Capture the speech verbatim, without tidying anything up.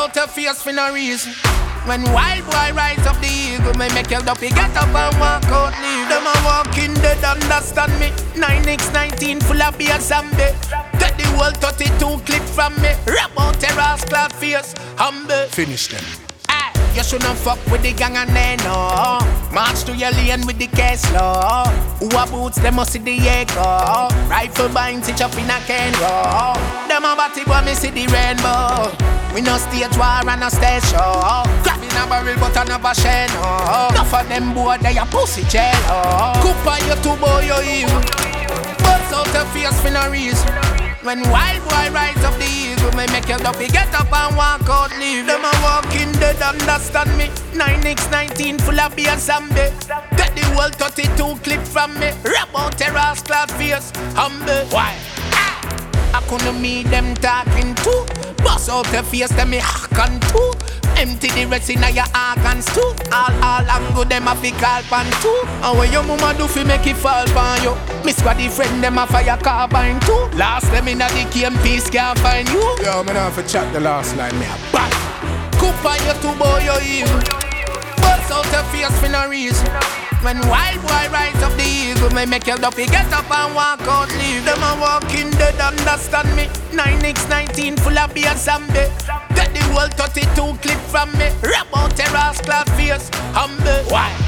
out your face for no reason. When wild boy rise up the eagle, me make your duppy get up and walk out leave. Them a walking dead, understand me. nine x nineteen full of bass and bay. Take the whole thirty-two clip from me. Rap out your ass clad face, humble. Finish them. Aye, you shouldn't fuck with the gang and they know. March to your lane with the case law. Who a boots, them must see the echo. Rifle binds it up in a can row. Them a batty boy, me see the rainbow. We no stage war and no stage show. Grabbing a barrel but I never share no. Enough of them boy they a pussy jello. Cooper you two boy you evil. Bust out your face for no reason. When wild boy rise up the eagle, me make your duppy get up and walk out leave. Them a walking dead, understand me. nine x nineteen full of bass and bay. Take the whole thirty-two clip from me. Rap out your ass clad face, humble. Why? I couldn't meet them talking too. Bust out your face, them me hack on too. Empty the rest in your organs too. All, all and good, them a fi call pan too. And when your mama do fi make it fall pan you. Miss the friend, them a fire carbine too. Last them in a the game piece can't find you. Yo, man, I have to chat the last line, me a bad. Cooper you two boy you evil. Bust out your face for no reason. When wild boy rise up the eagle, me make your duppy get up and walk out leave. Them a walking dead, understand me. nine x nineteen full of bass and bay. Take the whole thirty-two clip from me. Rap out your ass clad face, humble. Why?